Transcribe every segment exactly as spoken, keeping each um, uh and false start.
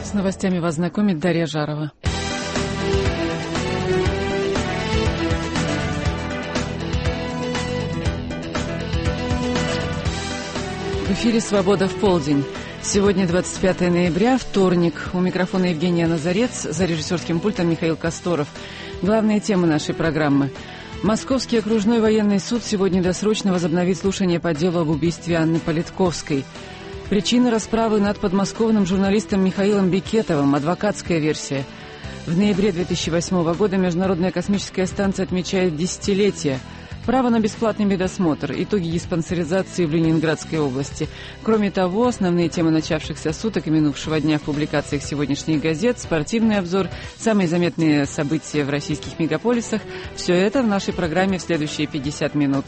С новостями вас знакомит Дарья Жарова. В эфире «Свобода в полдень». Сегодня двадцать пятое ноября, вторник. У микрофона Евгения Назарец, за режиссерским пультом Михаил Косторов. Главные темы нашей программы. Московский окружной военный суд сегодня досрочно возобновит слушание по делу об убийстве Анны Политковской. Причины расправы над подмосковным журналистом Михаилом Бекетовым. Адвокатская версия. В ноябре две тысячи восьмого года Международная космическая станция отмечает десятилетие. Право на бесплатный медосмотр. Итоги диспансеризации в Ленинградской области. Кроме того, основные темы начавшихся суток и минувшего дня в публикациях сегодняшних газет, спортивный обзор, самые заметные события в российских мегаполисах. Все это в нашей программе в следующие пятьдесят минут.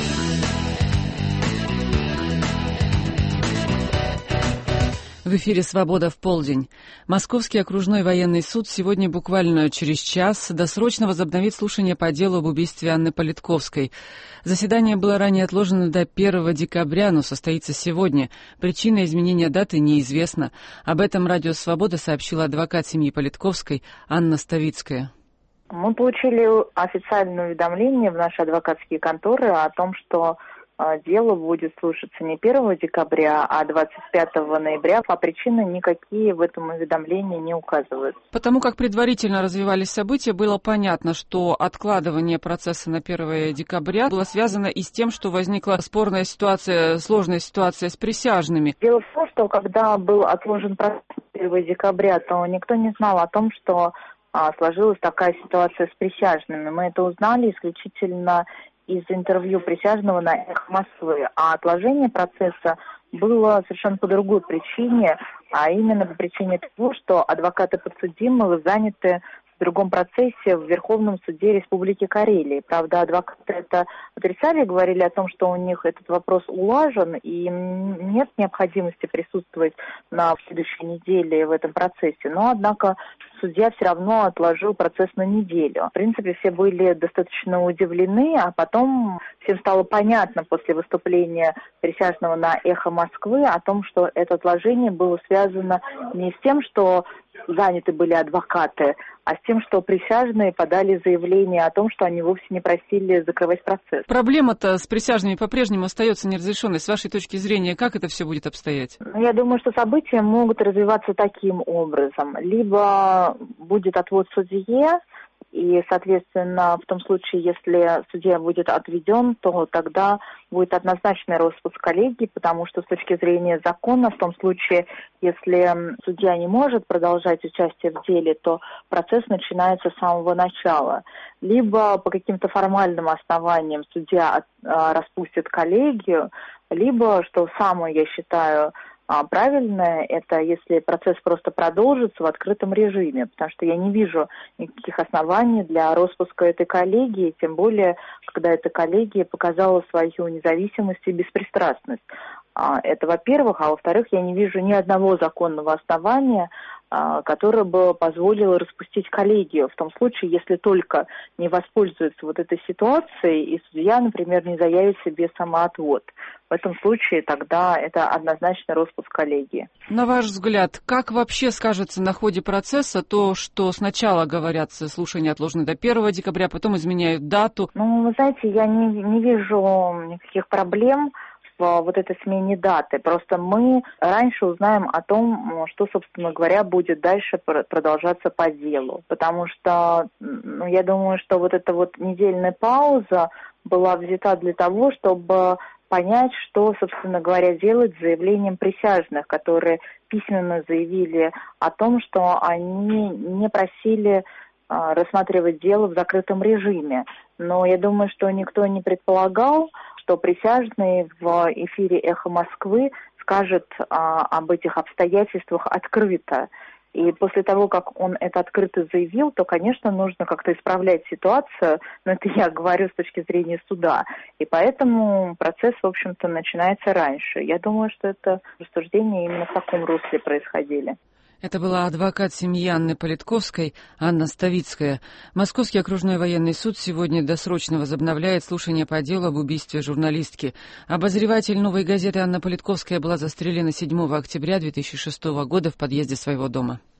В эфире «Свобода в полдень». Московский окружной военный суд сегодня буквально через час досрочно возобновит слушание по делу об убийстве Анны Политковской. Заседание было ранее отложено до первого декабря, но состоится сегодня. Причина изменения даты неизвестна. Об этом радио «Свобода» сообщила адвокат семьи Политковской Анна Ставицкая. Мы получили официальное уведомление в наши адвокатские конторы о том, что дело будет слушаться не первого декабря, а двадцать пятого ноября, а причины никакие в этом уведомлении не указываются. Потому как предварительно развивались события, было понятно, что откладывание процесса на первого декабря было связано и с тем, что возникла спорная ситуация, сложная ситуация с присяжными. Дело в том, что когда был отложен процесс на первого декабря, то никто не знал о том, что а, сложилась такая ситуация с присяжными. Мы это узнали исключительно из интервью присяжного на «Эхо Москвы», а отложение процесса было совершенно по другой причине, а именно по причине того, что адвокаты подсудимого заняты в другом процессе в Верховном суде Республики Карелия. Правда, адвокаты это отрицали, говорили о том, что у них этот вопрос улажен, и нет необходимости присутствовать на следующей неделе в этом процессе. Но, однако, судья все равно отложил процесс на неделю. В принципе, все были достаточно удивлены, а потом всем стало понятно после выступления присяжного на «Эхо Москвы» о том, что это отложение было связано не с тем, что заняты были адвокаты, а с тем, что присяжные подали заявление о том, что они вовсе не просили закрывать процесс. Проблема-то с присяжными по-прежнему остается неразрешенной. С вашей точки зрения, как это все будет обстоять? Я думаю, что события могут развиваться таким образом. Либо будет отвод судье, и, соответственно, в том случае, если судья будет отведен, то тогда будет однозначный распуск коллегии, потому что с точки зрения закона, в том случае, если судья не может продолжать участие в деле, то процесс начинается с самого начала. Либо по каким-то формальным основаниям судья распустит коллегию, либо, что самое, я считаю, А правильное, это если процесс просто продолжится в открытом режиме, потому что я не вижу никаких оснований для распуска этой коллегии, тем более, когда эта коллегия показала свою независимость и беспристрастность. Это, во-первых, а во-вторых, я не вижу ни одного законного основания, которое бы позволило распустить коллегию, в том случае, если только не воспользуется вот этой ситуацией, и судья, например, не заявит себе самоотвод. В этом случае тогда это однозначно распуск коллегии. На ваш взгляд, как вообще скажется на ходе процесса то, что сначала говорят, слушания отложены до первого декабря, потом изменяют дату? Ну, вы знаете, я не, не вижу никаких проблем в вот этой смене даты. Просто мы раньше узнаем о том, что, собственно говоря, будет дальше продолжаться по делу. Потому что, ну, я думаю, что вот эта вот недельная пауза была взята для того, чтобы понять, что, собственно говоря, делать с заявлением присяжных, которые письменно заявили о том, что они не просили а, рассматривать дело в закрытом режиме. Но я думаю, что никто не предполагал, что присяжный в эфире «Эхо Москвы» скажет а, об этих обстоятельствах открыто. И после того, как он это открыто заявил, то, конечно, нужно как-то исправлять ситуацию, но это я говорю с точки зрения суда. И поэтому процесс, в общем-то, начинается раньше. Я думаю, что это рассуждения именно в таком русле происходили. Это была адвокат семьи Анны Политковской Анна Ставицкая. Московский окружной военный суд сегодня досрочно возобновляет слушание по делу об убийстве журналистки. Обозреватель «Новой газеты» Анна Политковская была застрелена седьмого октября две тысячи шестого года в подъезде своего дома.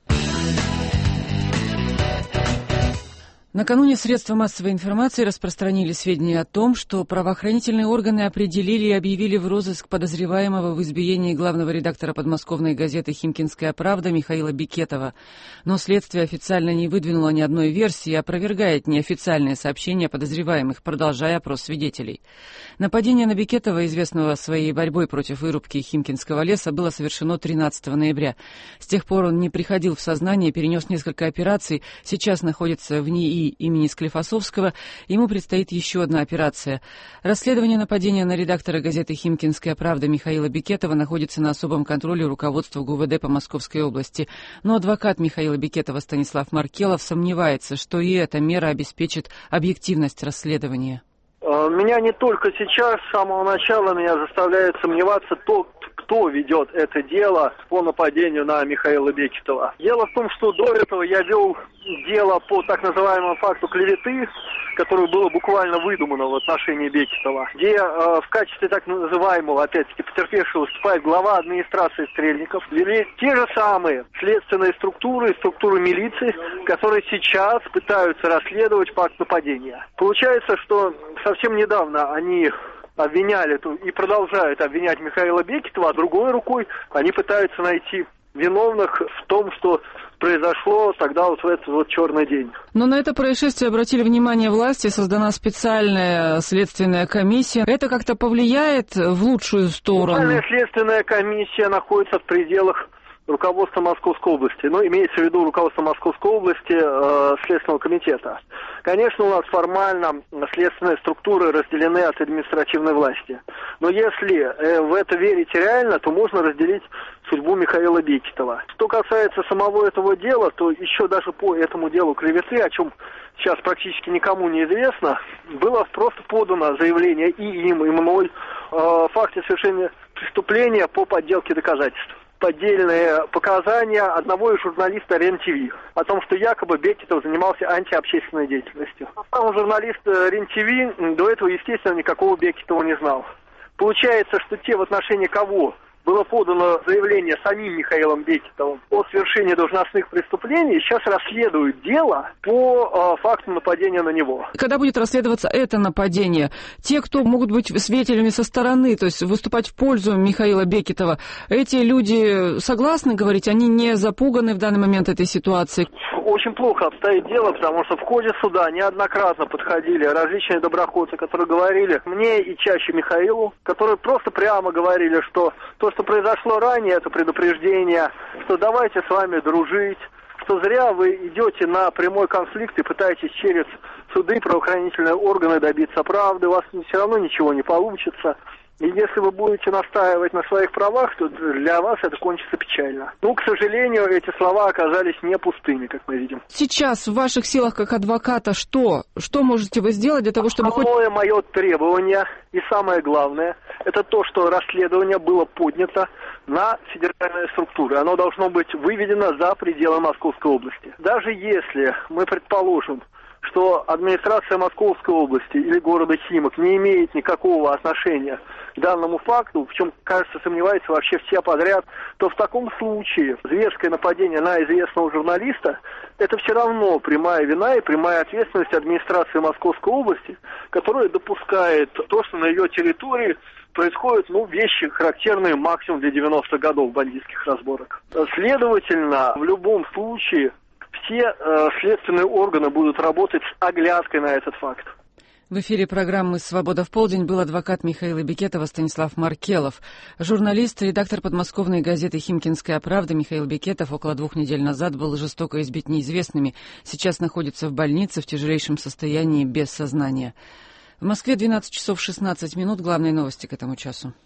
Накануне средства массовой информации распространили сведения о том, что правоохранительные органы определили и объявили в розыск подозреваемого в избиении главного редактора подмосковной газеты «Химкинская правда» Михаила Бекетова. Но следствие официально не выдвинуло ни одной версии и опровергает неофициальные сообщения подозреваемых, продолжая опрос свидетелей. Нападение на Бекетова, известного своей борьбой против вырубки Химкинского леса, было совершено тринадцатого ноября. С тех пор он не приходил в сознание, перенес несколько операций, сейчас находится в НИИ имени Склифосовского. Ему предстоит еще одна операция. Расследование нападения на редактора газеты «Химкинская правда» Михаила Бекетова находится на особом контроле руководства ГУВД по Московской области. Но адвокат Михаила Бекетова Станислав Маркелов сомневается, что и эта мера обеспечит объективность расследования. Меня не только сейчас, с самого начала меня заставляет сомневаться тот, кто ведет это дело по нападению на Михаила Бекетова. Дело в том, что до этого я вел дело по так называемому факту клеветы, которое было буквально выдумано в отношении Бекетова, где э, в качестве так называемого, опять-таки, потерпевшего выступает глава администрации Стрельников. Вели те же самые следственные структуры, структуры милиции, которые сейчас пытаются расследовать факт нападения. Получается, что совсем недавно они обвиняли и продолжают обвинять Михаила Бекетова, а другой рукой они пытаются найти виновных в том, что произошло тогда вот в этот вот черный день. Но на это происшествие обратили внимание власти, создана специальная следственная комиссия. Это как-то повлияет в лучшую сторону? Специальная следственная комиссия находится в пределах руководства Московской области, ну, имеется в виду руководство Московской области, э, Следственного комитета. Конечно, у нас формально следственные структуры разделены от административной власти. Но если э, в это верить реально, то можно разделить судьбу Михаила Бекетова. Что касается самого этого дела, то еще даже по этому делу клеветы, о чем сейчас практически никому не известно, было просто подано заявление и им, и мной о факте совершения преступления по подделке доказательств. Поддельные показания одного из журналистов РЕН-ТВ о том, что якобы Бекетов занимался антиобщественной деятельностью. Сам журналист РЕН-ТВ до этого, естественно, никакого Бекетова не знал. Получается, что те, в отношении кого было подано заявление самим Михаилом Бекетовым о совершении должностных преступлений, сейчас расследуют дело по э, факту нападения на него. Когда будет расследоваться это нападение, те, кто могут быть свидетелями со стороны, то есть выступать в пользу Михаила Бекетова, эти люди согласны говорить, они не запуганы в данный момент этой ситуацией? Очень плохо обстоит дело, потому что в ходе суда неоднократно подходили различные доброходцы, которые говорили мне и чаще Михаилу, которые просто прямо говорили, что то, что произошло ранее, это предупреждение, что давайте с вами дружить, что зря вы идете на прямой конфликт и пытаетесь через суды, правоохранительные органы добиться правды, у вас все равно ничего не получится. И если вы будете настаивать на своих правах, то для вас это кончится печально. Ну, к сожалению, эти слова оказались не пустыми, как мы видим. Сейчас в ваших силах как адвоката что? Что можете вы сделать для того, чтобы... Основное хоть... мое требование и самое главное, это то, что расследование было поднято на федеральные структуры. Оно должно быть выведено за пределы Московской области. Даже если мы предположим, что администрация Московской области или города Химок не имеет никакого отношения к данному факту, в чем, кажется, сомневаются вообще все подряд, то в таком случае зверское нападение на известного журналиста – это все равно прямая вина и прямая ответственность администрации Московской области, которая допускает то, что на ее территории происходят, ну, вещи, характерные максимум для девяностых годов бандитских разборок. Следовательно, в любом случае все э, следственные органы будут работать с оглядкой на этот факт. В эфире программы «Свобода в полдень» был адвокат Михаила Бекетова Станислав Маркелов. Журналист, редактор подмосковной газеты «Химкинская правда» Михаил Бекетов около двух недель назад был жестоко избит неизвестными. Сейчас находится в больнице в тяжелейшем состоянии без сознания. В Москве двенадцать часов шестнадцать минут. Главные новости к этому часу.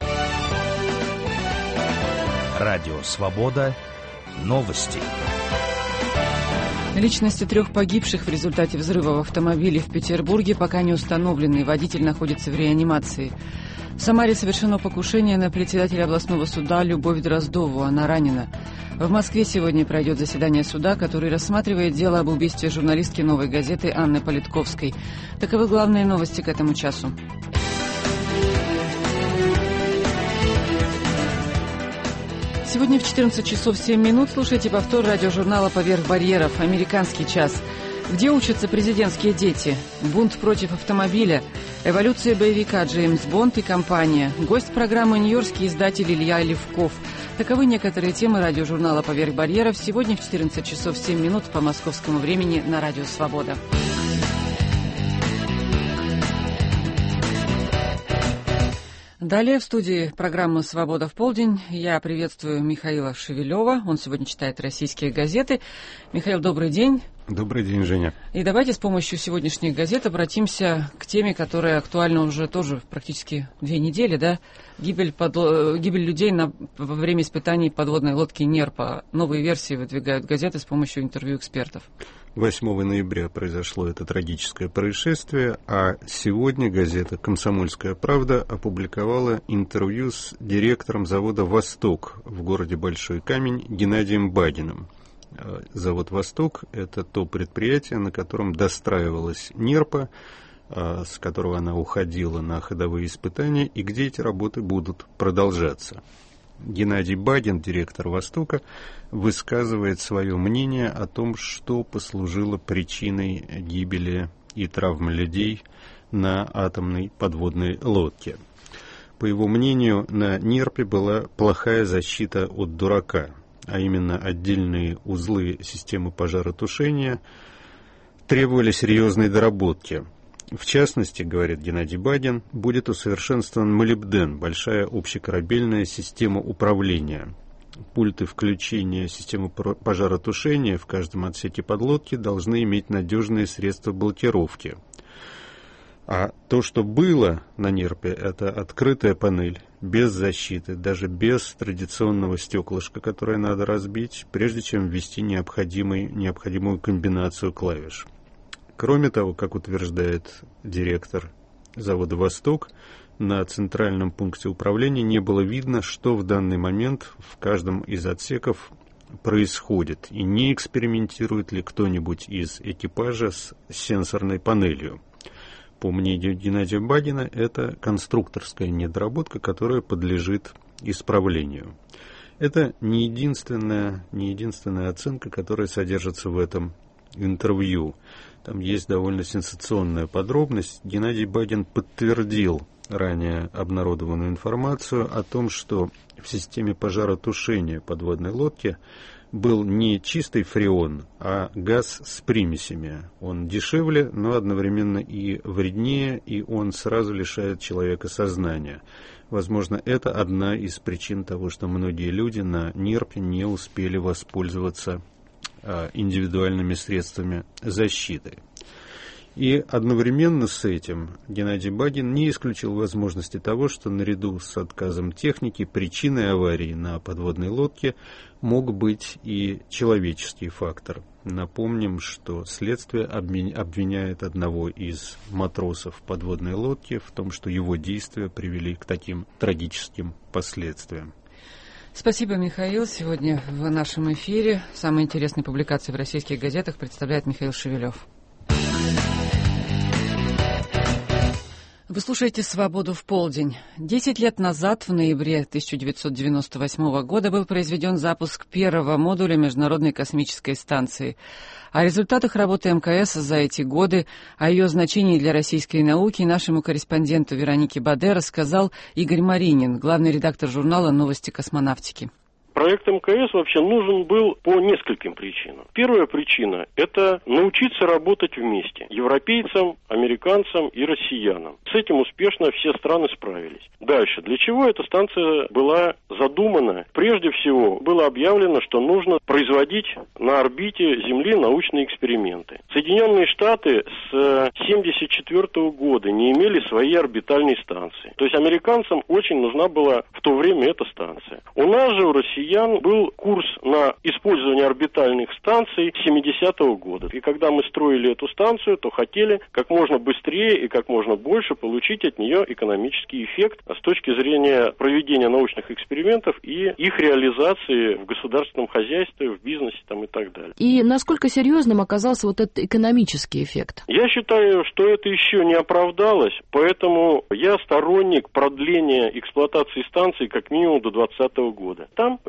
Радио «Свобода». Новости. Личности трех погибших в результате взрыва в автомобиле в Петербурге пока не установлены. Водитель находится в реанимации. В Самаре совершено покушение на председателя областного суда Любовь Дроздову. Она ранена. В Москве сегодня пройдет заседание суда, который рассматривает дело об убийстве журналистки «Новой газеты» Анны Политковской. Таковы главные новости к этому часу. Сегодня в четырнадцать часов семь минут слушайте повтор радиожурнала «Поверх барьеров. Американский час». Где учатся президентские дети? Бунт против автомобиля. Эволюция боевика Джеймс Бонд и компания. Гость программы нью-йоркский издатель Илья Левков. Таковы некоторые темы радиожурнала «Поверх барьеров» сегодня в четырнадцать часов семь минут по московскому времени на Радио Свобода. Далее в студии программы «Свобода в полдень». Я приветствую Михаила Шевелева. Он сегодня читает российские газеты. Михаил, добрый день. Добрый день, Женя. И давайте с помощью сегодняшних газет обратимся к теме, которая актуальна уже тоже практически две недели, да? Гибель, подло... Гибель людей на... во время испытаний подводной лодки «Нерпа». Новые версии выдвигают газеты с помощью интервью экспертов. восьмого ноября произошло это трагическое происшествие, а сегодня газета «Комсомольская правда» опубликовала интервью с директором завода «Восток» в городе Большой Камень Геннадием Бадиным. Завод «Восток» — это то предприятие, на котором достраивалась «Нерпа», с которого она уходила на ходовые испытания, и где эти работы будут продолжаться. Геннадий Бадин, директор «Востока», высказывает свое мнение о том, что послужило причиной гибели и травм людей на атомной подводной лодке. По его мнению, на «Нерпе» была плохая защита от дурака, а именно отдельные узлы системы пожаротушения требовали серьезной доработки. В частности, говорит Геннадий Бадин, будет усовершенствован молибден, большая общекорабельная система управления. Пульты включения системы пожаротушения в каждом отсеке подлодки должны иметь надежные средства блокировки. А то, что было на «Нерпе», это открытая панель, без защиты, даже без традиционного стеклышка, которое надо разбить, прежде чем ввести необходимый, необходимую комбинацию клавиш. Кроме того, как утверждает директор завода «Восток», на центральном пункте управления не было видно, что в данный момент в каждом из отсеков происходит, и не экспериментирует ли кто-нибудь из экипажа с сенсорной панелью. По мнению Геннадия Бадина, это конструкторская недоработка, которая подлежит исправлению. Это не единственная, не единственная оценка, которая содержится в этом интервью. Там есть довольно сенсационная подробность. Геннадий Бадин подтвердил ранее обнародованную информацию о том, что в системе пожаротушения подводной лодки был не чистый фреон, а газ с примесями. Он дешевле, но одновременно и вреднее, и он сразу лишает человека сознания. Возможно, это одна из причин того, что многие люди на «Нерпе» не успели воспользоваться индивидуальными средствами защиты. И одновременно с этим Геннадий Бадин не исключил возможности того, что наряду с отказом техники причиной аварии на подводной лодке мог быть и человеческий фактор. Напомним, что следствие обвиняет одного из матросов подводной лодки в том, что его действия привели к таким трагическим последствиям. Спасибо, Михаил. Сегодня в нашем эфире самые интересные публикации в российских газетах представляет Михаил Шевелев. Вы слушаете «Свободу в полдень». Десять лет назад, в ноябре тысяча девятьсот девяносто восьмого года, был произведен запуск первого модуля Международной космической станции. О результатах работы эм ка эс за эти годы, о ее значении для российской науки нашему корреспонденту Веронике Баде рассказал Игорь Маринин, главный редактор журнала «Новости космонавтики». Проект эм ка эс вообще нужен был по нескольким причинам. Первая причина – это научиться работать вместе. Европейцам, американцам и россиянам. С этим успешно все страны справились. Дальше. Для чего эта станция была задумана? Прежде всего, было объявлено, что нужно производить на орбите Земли научные эксперименты. Соединенные Штаты с тысяча девятьсот семьдесят четвёртого года не имели своей орбитальной станции. То есть американцам очень нужна была в то время эта станция. У нас же, у россиян, был курс на использование орбитальных станций семидесятого года. И когда мы строили эту станцию, то хотели как можно быстрее и как можно больше получить от нее экономический эффект с точки зрения проведения научных экспериментов и их реализации в государственном хозяйстве, в бизнесе там, и так далее. И насколько серьезным оказался вот этот экономический эффект? Я считаю, что это еще не оправдалось, поэтому я сторонник продления эксплуатации станции как минимум до двадцатого года. Там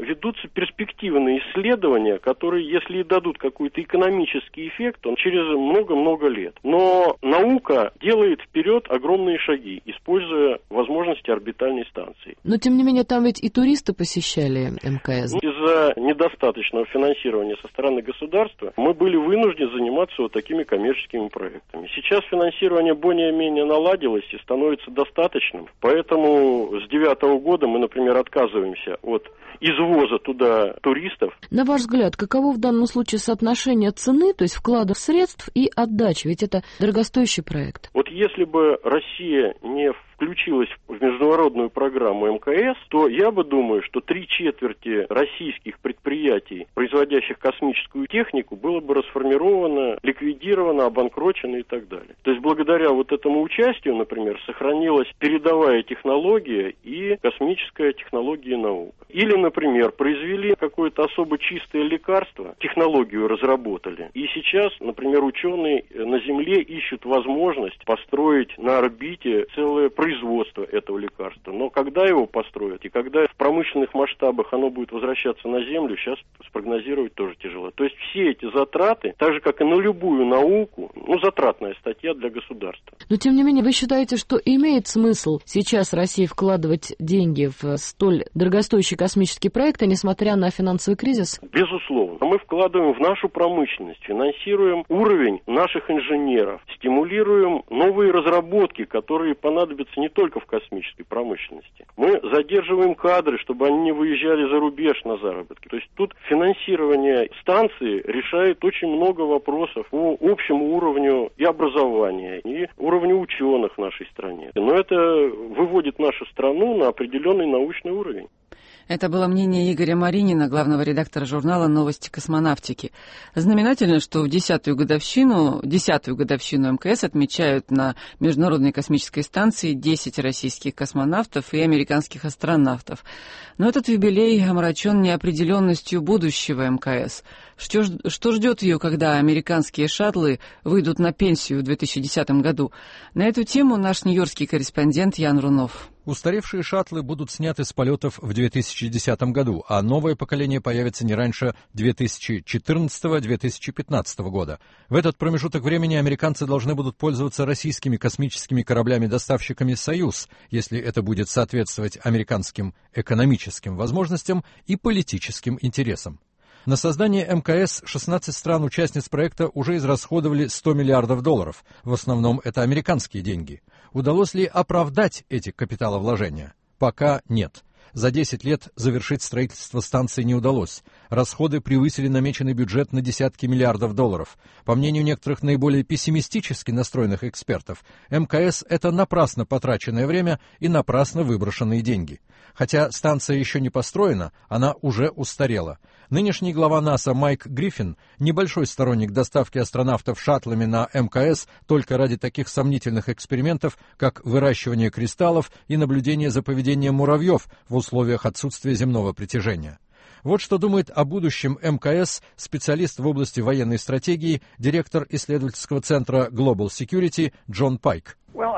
ведутся перспективные исследования, которые, если и дадут какой-то экономический эффект, он через много-много лет. Но наука делает вперед огромные шаги, используя возможности орбитальной станции. Но, тем не менее, там ведь и туристы посещали эм ка эс. Из-за недостаточного финансирования со стороны государства мы были вынуждены заниматься вот такими коммерческими проектами. Сейчас финансирование более-менее наладилось и становится достаточным, поэтому с девятого года мы, например, отказываемся от извоза туда туристов. На ваш взгляд, каково в данном случае соотношение цены, то есть вклада средств и отдачи? Ведь это дорогостоящий проект. Вот если бы Россия не включилась в международную программу эм ка эс, то я бы думаю, что три четверти российских предприятий, производящих космическую технику, было бы расформировано, ликвидировано, обанкрочено и так далее. То есть благодаря вот этому участию, например, сохранилась передовая технология и космическая технология и наука. Или, например, произвели какое-то особо чистое лекарство, технологию разработали. И сейчас, например, ученые на Земле ищут возможность построить на орбите целое производство производства этого лекарства. Но когда его построят и когда в промышленных масштабах оно будет возвращаться на Землю, сейчас спрогнозировать тоже тяжело. То есть все эти затраты, так же как и на любую науку, ну, затратная статья для государства. Но, тем не менее, вы считаете, что имеет смысл сейчас России вкладывать деньги в столь дорогостоящий космический проект, несмотря на финансовый кризис? Безусловно. Мы вкладываем в нашу промышленность, финансируем уровень наших инженеров, стимулируем новые разработки, которые понадобятся не только в космической промышленности. Мы задерживаем кадры, чтобы они не выезжали за рубеж на заработки. То есть тут финансирование станции решает очень много вопросов по общему уровню и образования, и уровню ученых в нашей стране. Но это выводит нашу страну на определенный научный уровень. Это было мнение Игоря Маринина, главного редактора журнала «Новости космонавтики». Знаменательно, что в десятую годовщину, десятую годовщину эм ка эс отмечают на Международной космической станции десять российских космонавтов и американских астронавтов. Но этот юбилей омрачен неопределенностью будущего эм ка эс. Что, что ждет ее, когда американские шаттлы выйдут на пенсию в две тысячи десятом году? На эту тему наш нью-йоркский корреспондент Ян Рунов. Устаревшие шаттлы будут сняты с полетов в две тысячи десятом году, а новое поколение появится не раньше две тысячи четырнадцатого — две тысячи пятнадцатого года. В этот промежуток времени американцы должны будут пользоваться российскими космическими кораблями-доставщиками «Союз», если это будет соответствовать американским экономическим возможностям и политическим интересам. На создание эм ка эс шестнадцать стран-участниц проекта уже израсходовали сто миллиардов долларов. В основном это американские деньги. Удалось ли оправдать эти капиталовложения? Пока нет. За десять лет завершить строительство станции не удалось. Расходы превысили намеченный бюджет на десятки миллиардов долларов. По мнению некоторых наиболее пессимистически настроенных экспертов, эм ка эс — это напрасно потраченное время и напрасно выброшенные деньги. Хотя станция еще не построена, она уже устарела. Нынешний глава НАСА Майк Гриффин — небольшой сторонник доставки астронавтов шаттлами на эм ка эс только ради таких сомнительных экспериментов, как выращивание кристаллов и наблюдение за поведением муравьев в условиях отсутствия земного притяжения. Вот что думает о будущем эм ка эс специалист в области военной стратегии, директор исследовательского центра Global Security Джон Пайк.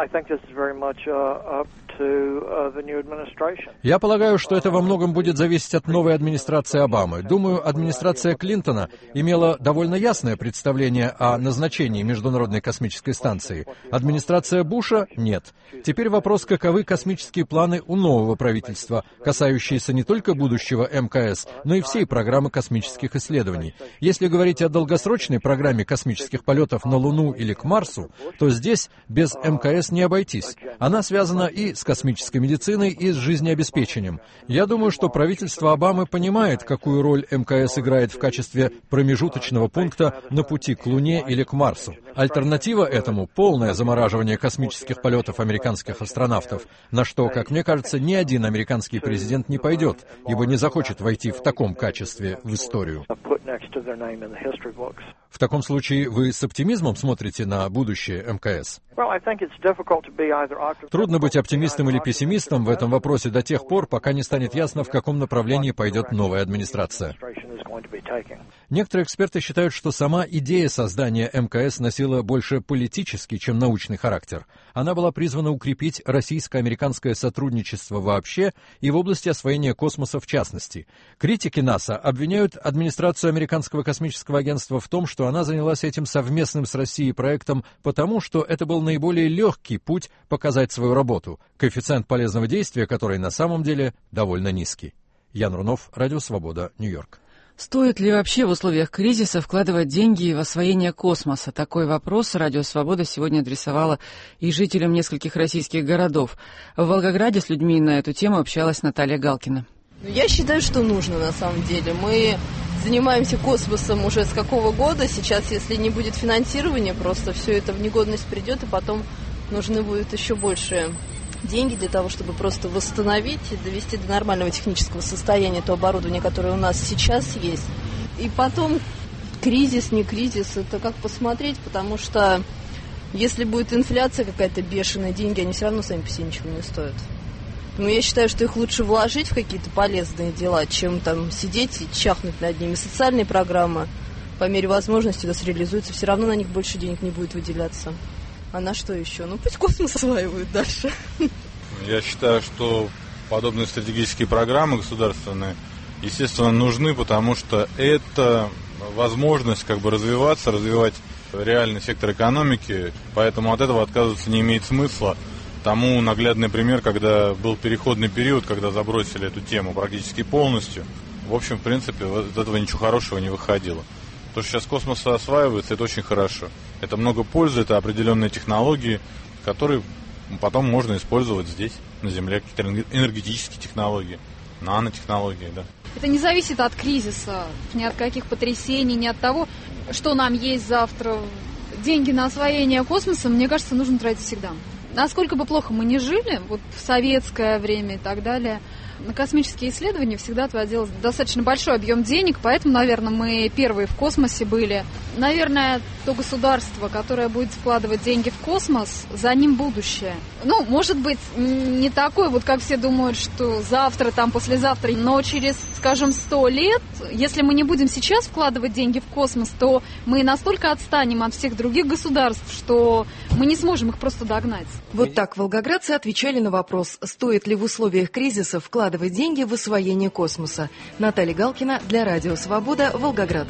Я полагаю, что это во многом будет зависеть от новой администрации Обамы. Думаю, администрация Клинтона имела довольно ясное представление о назначении Международной космической станции. Администрация Буша — нет. Теперь вопрос, каковы космические планы у нового правительства, касающиеся не только будущего эм ка эс, но и всей программы космических исследований. Если говорить о долгосрочной программе космических полетов на Луну или к Марсу, то здесь без эм ка эс не обойтись. Она связана и с космической медициной, и с жизнеобеспечением. Я думаю, что правительство Обамы понимает, какую роль эм ка эс играет в качестве промежуточного пункта на пути к Луне или к Марсу. Альтернатива этому — полное замораживание космических полетов американских астронавтов, на что, как мне кажется, ни один американский президент не пойдет, ибо не захочет войти в таком качестве в историю. В таком случае вы с оптимизмом смотрите на будущее эм ка эс? Трудно быть оптимистом или пессимистом в этом вопросе до тех пор, пока не станет ясно, в каком направлении пойдет новая администрация. Некоторые эксперты считают, что сама идея создания эм ка эс носила больше политический, чем научный характер. Она была призвана укрепить российско-американское сотрудничество вообще и в области освоения космоса в частности. Критики НАСА обвиняют администрацию Американского космического агентства в том, что она занялась этим совместным с Россией проектом, потому что это был наиболее легкий путь показать свою работу, коэффициент полезного действия которой на самом деле довольно низкий. Ян Рунов, Радио Свобода, Нью-Йорк. Стоит ли вообще в условиях кризиса вкладывать деньги в освоение космоса? Такой вопрос Радио Свобода сегодня адресовала и жителям нескольких российских городов. В Волгограде с людьми на эту тему общалась Наталья Галкина. Я считаю, что нужно на самом деле. Мы занимаемся космосом уже с какого года. Сейчас, если не будет финансирования, просто все это в негодность придет, и потом нужны будут еще больше деньги для того, чтобы просто восстановить и довести до нормального технического состояния то оборудование, которое у нас сейчас есть. И потом кризис, не кризис, это как посмотреть, потому что если будет инфляция какая-то бешеная, деньги, они все равно сами по себе ничего не стоят. Но я считаю, что их лучше вложить в какие-то полезные дела, чем там сидеть и чахнуть над ними. Социальные программы, по мере возможности, это реализуются, все равно на них больше денег не будет выделяться. А на что еще? Ну, пусть космос осваивают дальше. Я считаю, что подобные стратегические программы государственные, естественно, нужны, потому что это возможность как бы развиваться, развивать реальный сектор экономики, поэтому от этого отказываться не имеет смысла. Тому наглядный пример, когда был переходный период, когда забросили эту тему практически полностью. В общем, в принципе, от этого ничего хорошего не выходило. То, что сейчас космос осваивается, это очень хорошо. Это много пользы, это определенные технологии, которые потом можно использовать здесь, на Земле, какие-то энергетические технологии, нанотехнологии, да. Это не зависит от кризиса, ни от каких потрясений, ни от того, что нам есть завтра. Деньги на освоение космоса, мне кажется, нужно тратить всегда. Насколько бы плохо мы ни жили, вот в советское время и так далее, на космические исследования всегда отводилось достаточно большой объем денег, поэтому, наверное, мы первые в космосе были. Наверное, то государство, которое будет вкладывать деньги в космос, за ним будущее. Ну, может быть, не такой, вот как все думают, что завтра, там, послезавтра, но через, скажем, сто лет, если мы не будем сейчас вкладывать деньги в космос, то мы настолько отстанем от всех других государств, что мы не сможем их просто догнать. Вот так волгоградцы отвечали на вопрос, стоит ли в условиях кризиса вкладывать деньги в освоение космоса. Наталья Галкина для Радио Свобода, Волгоград.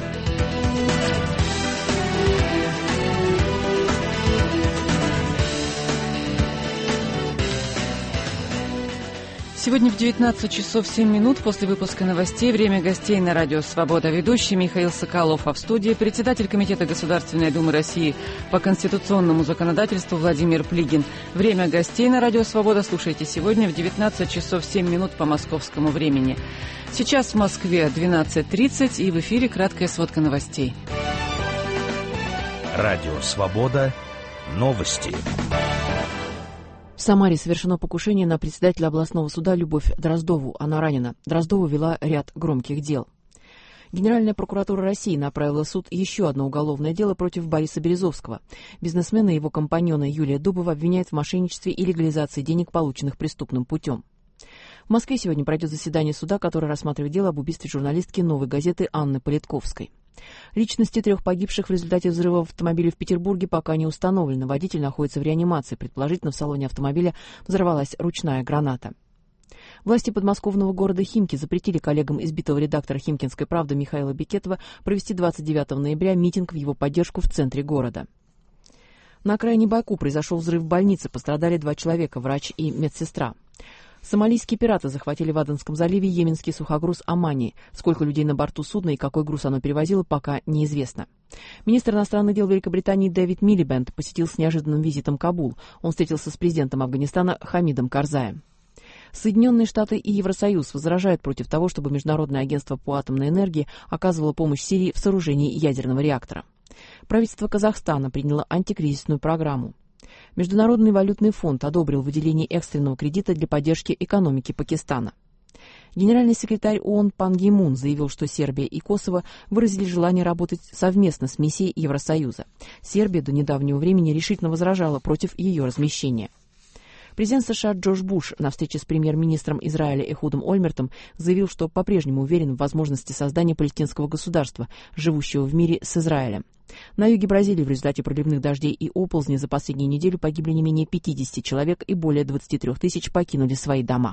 Сегодня в девятнадцать часов семь минут после выпуска новостей время гостей на Радио Свобода. Ведущий Михаил Соколов, а в студии председатель Комитета Государственной Думы России по конституционному законодательству Владимир Плигин. Время гостей на Радио Свобода слушайте сегодня в девятнадцать часов семь минут по московскому времени. Сейчас в Москве двенадцать тридцать и в эфире краткая сводка новостей. Радио Свобода. Новости. В Самаре совершено покушение на председателя областного суда Любовь Дроздову. Она ранена. Дроздова вела ряд громких дел. Генеральная прокуратура России направила в суд еще одно уголовное дело против Бориса Березовского. Бизнесмена и его компаньона Юлия Дубова обвиняют в мошенничестве и легализации денег, полученных преступным путем. В Москве сегодня пройдет заседание суда, которое рассматривает дело об убийстве журналистки «Новой газеты» Анны Политковской. Личности трех погибших в результате взрыва в автомобиле в Петербурге пока не установлены. Водитель находится в реанимации. Предположительно, в салоне автомобиля взорвалась ручная граната. Власти подмосковного города Химки запретили коллегам избитого редактора «Химкинской правды» Михаила Бекетова провести двадцать девятого ноября митинг в его поддержку в центре города. На окраине Баку произошел взрыв в больнице. Пострадали два человека, врач и медсестра. Сомалийские пираты захватили в Аденском заливе йеменский сухогруз «Амани». Сколько людей на борту судна и какой груз оно перевозило, пока неизвестно. Министр иностранных дел Великобритании Дэвид Милибенд посетил с неожиданным визитом Кабул. Он встретился с президентом Афганистана Хамидом Карзаем. Соединенные Штаты и Евросоюз возражают против того, чтобы Международное агентство по атомной энергии оказывало помощь Сирии в сооружении ядерного реактора. Правительство Казахстана приняло антикризисную программу. Международный валютный фонд одобрил выделение экстренного кредита для поддержки экономики Пакистана. Генеральный секретарь ООН Пан Ги Мун заявил, что Сербия и Косово выразили желание работать совместно с миссией Евросоюза. Сербия до недавнего времени решительно возражала против ее размещения. Президент США Джордж Буш на встрече с премьер-министром Израиля Эхудом Ольмертом заявил, что по-прежнему уверен в возможности создания палестинского государства, живущего в мире с Израилем. На юге Бразилии в результате проливных дождей и оползней за последнюю неделю погибли не менее пятьдесят человек и более двадцати трёх тысяч покинули свои дома.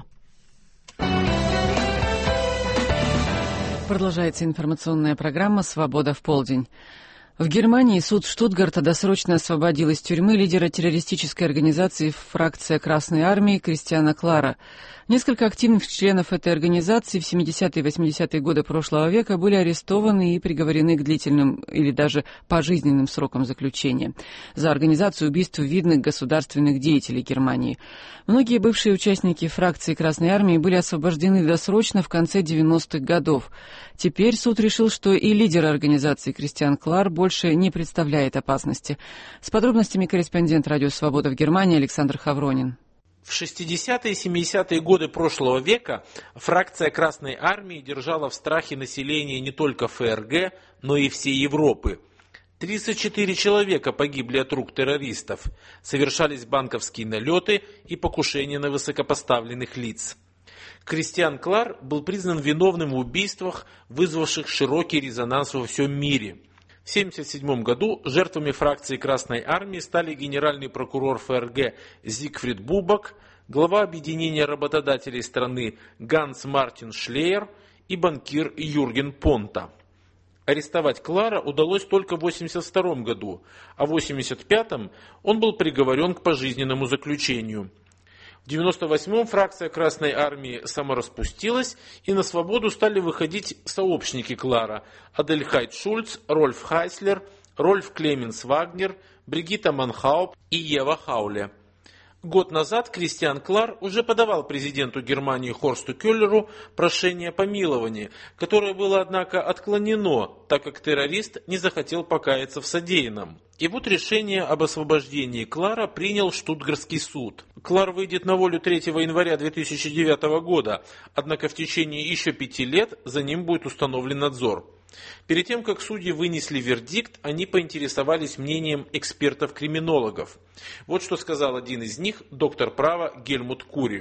Продолжается информационная программа «Свобода в полдень». В Германии суд Штутгарта досрочно освободил из тюрьмы лидера террористической организации «Фракция Красной Армии» Кристиана Клара. Несколько активных членов этой организации в семидесятые и восьмидесятые годы прошлого века были арестованы и приговорены к длительным или даже пожизненным срокам заключения за организацию убийств видных государственных деятелей Германии. Многие бывшие участники фракции Красной Армии были освобождены досрочно в конце девяностых годов. Теперь суд решил, что и лидер организации Кристиан Клар больше не представляет опасности. С подробностями корреспондент «Радио Свобода» в Германии Александр Хавронин. В шестидесятые и семидесятые годы прошлого века фракция Красной Армии держала в страхе население не только ФРГ, но и всей Европы. тридцать четыре человека погибли от рук террористов, совершались банковские налеты и покушения на высокопоставленных лиц. Кристиан Клар был признан виновным в убийствах, вызвавших широкий резонанс во всем мире. В тысяча девятьсот семьдесят седьмом году жертвами фракции Красной Армии стали генеральный прокурор ФРГ Зигфрид Бубак, глава объединения работодателей страны Ганс Мартин Шлейер и банкир Юрген Понта. Арестовать Клара удалось только в восемьдесят втором году, а в восемьдесят пятом он был приговорен к пожизненному заключению. В девяносто восьмом фракция Красной Армии самораспустилась, и на свободу стали выходить сообщники Клара – Адельхайд Шульц, Рольф Хайслер, Рольф Клеменс Вагнер, Бригитта Манхауп и Ева Хауле. Год назад Кристиан Клар уже подавал президенту Германии Хорсту Кёллеру прошение о помиловании, которое было, однако, отклонено, так как террорист не захотел покаяться в содеянном. И вот решение об освобождении Клара принял Штутгартский суд. Клар выйдет на волю третьего января две тысячи девятого года, однако в течение еще пяти лет за ним будет установлен надзор. Перед тем, как судьи вынесли вердикт, они поинтересовались мнением экспертов-криминологов. Вот что сказал один из них, доктор права Гельмут Кури.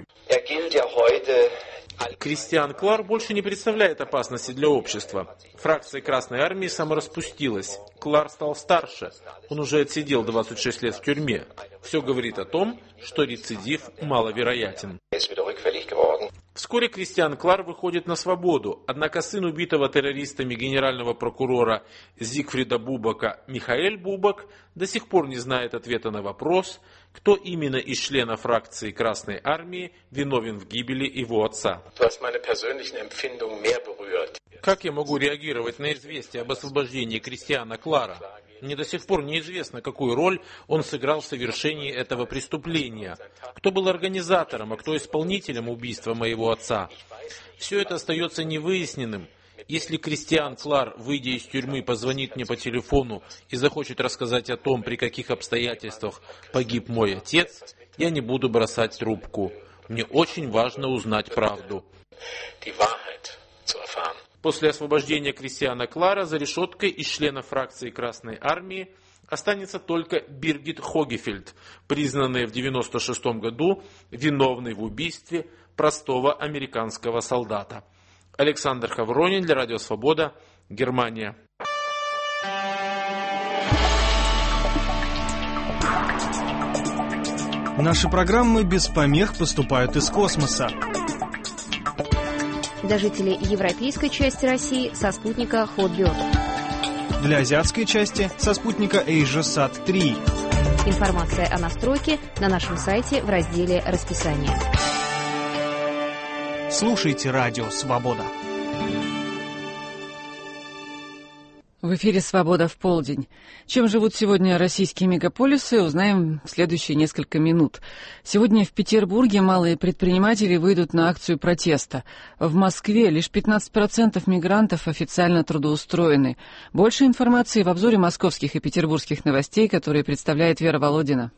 Кристиан Клар больше не представляет опасности для общества. Фракция Красной Армии самораспустилась. Клар стал старше. Он уже отсидел двадцать шесть лет в тюрьме. Все говорит о том, что рецидив маловероятен. Вскоре Кристиан Клар выходит на свободу, однако сын убитого террористами генерального прокурора Зигфрида Бубака Михаэль Бубак до сих пор не знает ответа на вопрос, кто именно из членов фракции Красной Армии виновен в гибели его отца. Как я могу реагировать на известие об освобождении Кристиана Клара? Мне до сих пор неизвестно, какую роль он сыграл в совершении этого преступления. Кто был организатором, а кто исполнителем убийства моего отца. Все это остается невыясненным. Если Кристиан Клар, выйдя из тюрьмы, позвонит мне по телефону и захочет рассказать о том, при каких обстоятельствах погиб мой отец, я не буду бросать трубку. Мне очень важно узнать правду. После освобождения Кристиана Клара за решеткой из членов фракции Красной Армии останется только Биргит Хогефельд, признанная в девяносто шестом году виновной в убийстве простого американского солдата. Александр Хавронин для Радио Свобода, Германия. Наши программы без помех поступают из космоса. Для жителей европейской части России со спутника Hotbird. Для азиатской части со спутника AsiaSat три. Информация о настройке на нашем сайте в разделе «Расписание». Слушайте Радио Свобода. В эфире «Свобода в полдень». Чем живут сегодня российские мегаполисы, узнаем в следующие несколько минут. Сегодня в Петербурге малые предприниматели выйдут на акцию протеста. В Москве лишь пятнадцать процентов мигрантов официально трудоустроены. Больше информации в обзоре московских и петербургских новостей, которые представляет Вера Володина.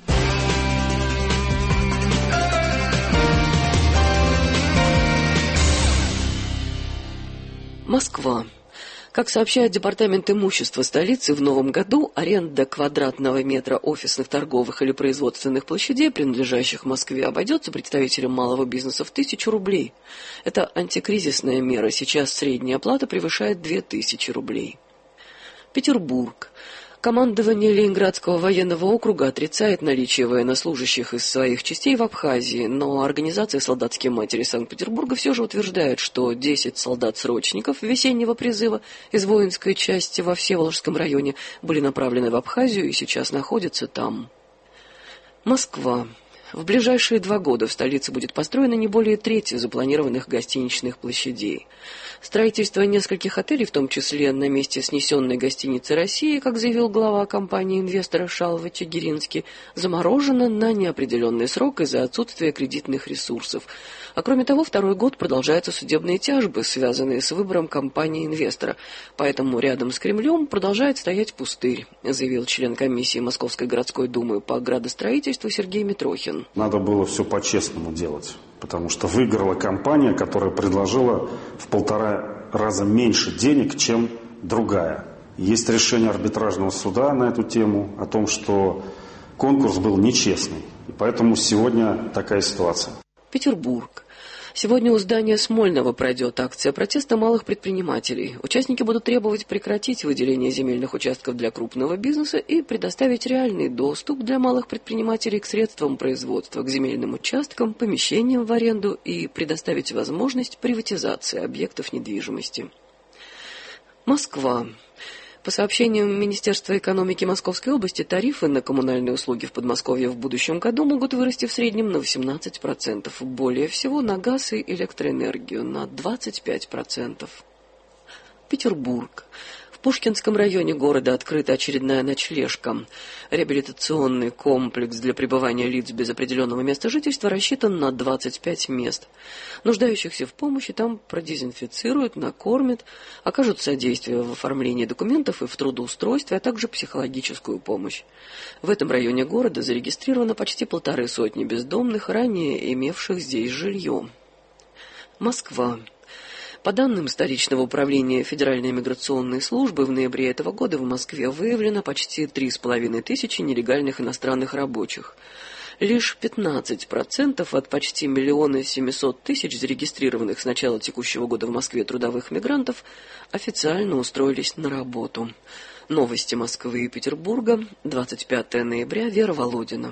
Москва. Как сообщает Департамент имущества столицы, в новом году аренда квадратного метра офисных, торговых или производственных площадей, принадлежащих Москве, обойдется представителям малого бизнеса в тысячу рублей. Это антикризисная мера. Сейчас средняя оплата превышает две тысячи рублей. Петербург. Командование Ленинградского военного округа отрицает наличие военнослужащих из своих частей в Абхазии, но организация «Солдатские матери» Санкт-Петербурга все же утверждает, что десять солдат-срочников весеннего призыва из воинской части во Всеволожском районе были направлены в Абхазию и сейчас находятся там. Москва. В ближайшие два года в столице будет построено не более трети запланированных гостиничных площадей. Строительство нескольких отелей, в том числе на месте снесенной гостиницы «России», как заявил глава компании-инвестора Шалва Чигиринский, заморожено на неопределенный срок из-за отсутствия кредитных ресурсов. А кроме того, второй год продолжаются судебные тяжбы, связанные с выбором компании-инвестора. Поэтому рядом с Кремлем продолжает стоять пустырь, заявил член комиссии Московской городской думы по градостроительству Сергей Митрохин. Надо было все по-честному делать, потому что выиграла компания, которая предложила в полтора раза меньше денег, чем другая. Есть решение арбитражного суда на эту тему о том, что конкурс был нечестный, и поэтому сегодня такая ситуация. Петербург. Сегодня у здания Смольного пройдет акция протеста малых предпринимателей. Участники будут требовать прекратить выделение земельных участков для крупного бизнеса и предоставить реальный доступ для малых предпринимателей к средствам производства, к земельным участкам, помещениям в аренду и предоставить возможность приватизации объектов недвижимости. Москва. По сообщениям Министерства экономики Московской области, тарифы на коммунальные услуги в Подмосковье в будущем году могут вырасти в среднем на восемнадцать процентов. Более всего на газ и электроэнергию на двадцать пять процентов. Петербург. В Пушкинском районе города открыта очередная ночлежка. Реабилитационный комплекс для пребывания лиц без определенного места жительства рассчитан на двадцать пять мест. Нуждающихся в помощи там продезинфицируют, накормят, окажут содействие в оформлении документов и в трудоустройстве, а также психологическую помощь. В этом районе города зарегистрировано почти полторы сотни бездомных, ранее имевших здесь жилье. Москва. По данным столичного управления Федеральной миграционной службы, в ноябре этого года в Москве выявлено почти три с половиной тысячи нелегальных иностранных рабочих. Лишь пятнадцать процентов от почти миллиона семисот тысяч зарегистрированных с начала текущего года в Москве трудовых мигрантов официально устроились на работу. Новости Москвы и Петербурга, двадцать пятое ноября, Вера Володина.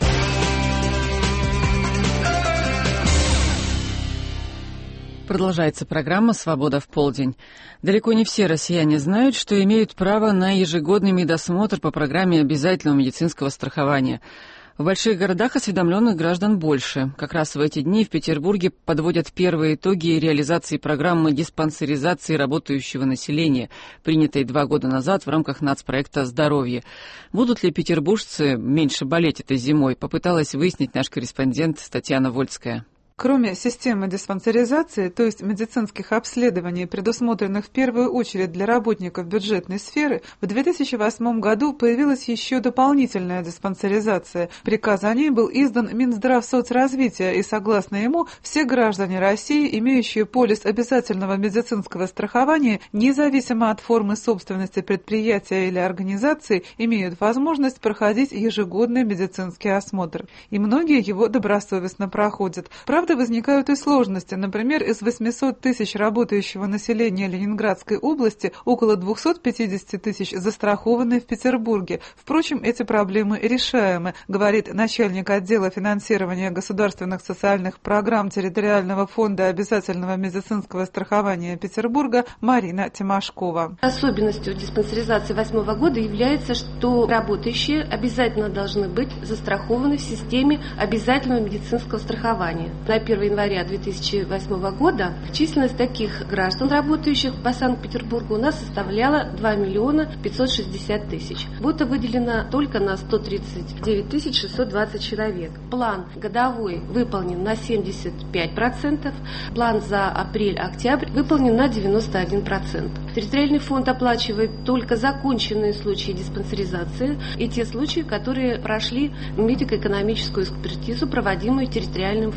Продолжается программа «Свобода в полдень». Далеко не все россияне знают, что имеют право на ежегодный медосмотр по программе обязательного медицинского страхования. В больших городах осведомленных граждан больше. Как раз в эти дни в Петербурге подводят первые итоги реализации программы диспансеризации работающего населения, принятой два года назад в рамках нацпроекта «Здоровье». Будут ли петербуржцы меньше болеть этой зимой, попыталась выяснить наш корреспондент Татьяна Вольская. Кроме системы диспансеризации, то есть медицинских обследований, предусмотренных в первую очередь для работников бюджетной сферы, в две тысячи восьмом году появилась еще дополнительная диспансеризация. Приказ о ней был издан Минздравсоцразвития, и согласно ему, все граждане России, имеющие полис обязательного медицинского страхования, независимо от формы собственности предприятия или организации, имеют возможность проходить ежегодный медицинский осмотр. И многие его добросовестно проходят. Правда, возникают и сложности. Например, из восьмисот тысяч работающего населения Ленинградской области около двухсот пятидесяти тысяч застрахованы в Петербурге. Впрочем, эти проблемы решаемы, говорит начальник отдела финансирования государственных социальных программ территориального фонда обязательного медицинского страхования Петербурга Марина Тимошкова. Особенностью диспансеризации восьмого года является, что работающие обязательно должны быть застрахованы в системе обязательного медицинского страхования. На первое января две тысячи восьмого года численность таких граждан, работающих по Санкт-Петербургу, у нас составляла два миллиона пятьсот шестьдесят тысяч. Квота выделена только на сто тридцать девять тысяч шестьсот двадцать человек. План годовой выполнен на семьдесят пять процентов, план за апрель-октябрь выполнен на девяносто один процент. Территориальный фонд оплачивает только законченные случаи диспансеризации и те случаи, которые прошли медико-экономическую экспертизу, проводимую территориальным фондом.